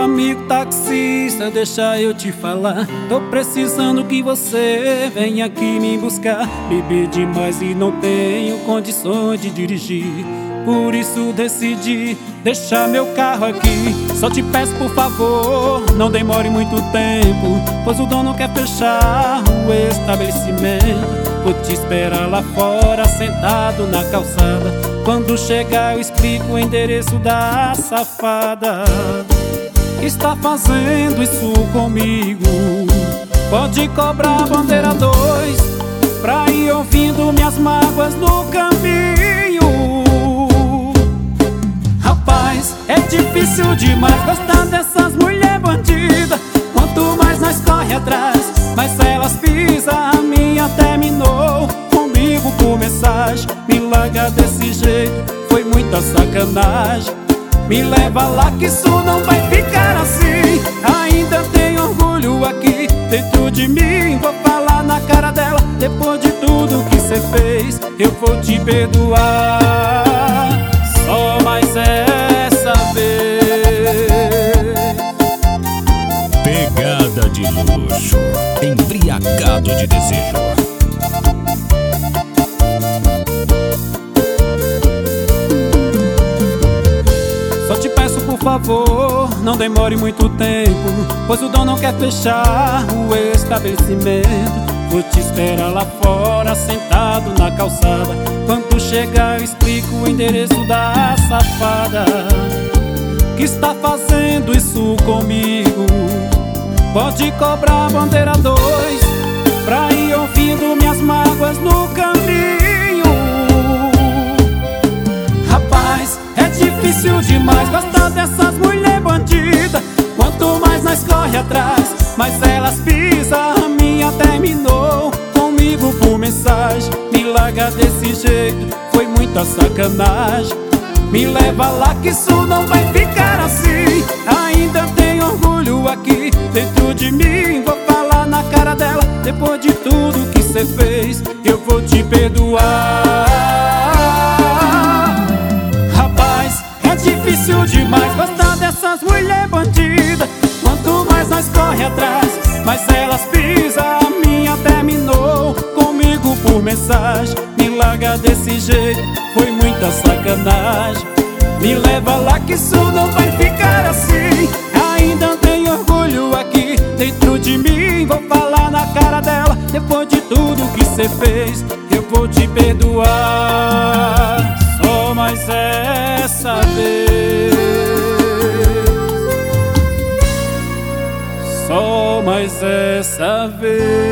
amigo taxista, deixa eu te falar. Tô precisando que você venha aqui me buscar. Bebi demais e não tenho condições de dirigir. Por isso decidi deixar meu carro aqui. Só te peço por favor, não demore muito tempo, pois o dono quer fechar o estabelecimento. Vou te esperar lá fora, sentado na calçada. Quando chegar eu explico o endereço da safada que está fazendo isso comigo. Pode cobrar bandeira 2 pra ir ouvindo minhas mágoas no caminho. Rapaz, é difícil demais gostar dessas mulher bandida. Quanto mais nós corre atrás, mais elas pisam. A minha terminou comigo por mensagem. Me larga desse jeito, foi muita sacanagem. Me leva lá que isso não vai ficar assim. Ainda tenho orgulho aqui dentro de mim. Vou falar na cara dela, depois de tudo que cê fez, eu vou te perdoar. Só mais essa vez. Pegada de luxo, embriagado de desejo. Só te peço por favor, não demore muito tempo, pois o dono quer fechar o estabelecimento. Vou te esperar lá fora, sentado na calçada. Quando chegar eu explico o endereço da safada que está fazendo isso comigo. Pode cobrar bandeira 2 pra ir ouvindo minhas mágoas no caminho. Rapaz, é difícil demais gostar dessas mulher bandida. Quanto mais nós corre atrás, mais elas pisam. A minha terminou comigo por mensagem. Me larga desse jeito, foi muita sacanagem. Me leva lá que isso não vai ficar assim. Ainda tenho orgulho aqui dentro de mim. Vou falar na cara dela, depois de tudo que cê fez, eu vou te perdoar. Rapaz, é difícil demais gostar dessas mulher bandida. Quanto mais nós corre atrás, mais elas pisam. A minha terminou comigo por mensagem. Me larga desse jeito, foi muita sacanagem. Me leva lá que isso não vai ficar assim. Ainda tenho orgulho aqui dentro de mim. Vou falar na cara dela, depois de tudo que cê fez, eu vou te perdoar. Só mais essa vez. Só mais essa vez.